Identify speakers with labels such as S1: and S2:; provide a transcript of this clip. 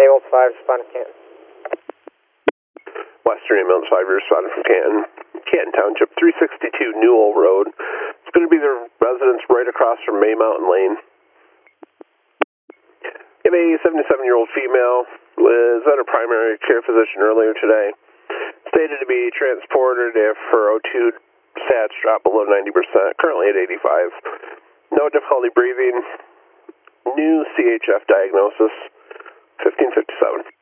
S1: Ambulance 5, responding to Canton.
S2: Western Ambulance 5, responding from Canton. Canton Township, 362 Newell Road. It's going to be the residence right across from May Mountain Lane. We have a 77-year-old female was at a primary care physician earlier today. Stated to be transported if her O2 sats drop below 90%, currently at 85. No difficulty breathing. New CHF diagnosis, 1557.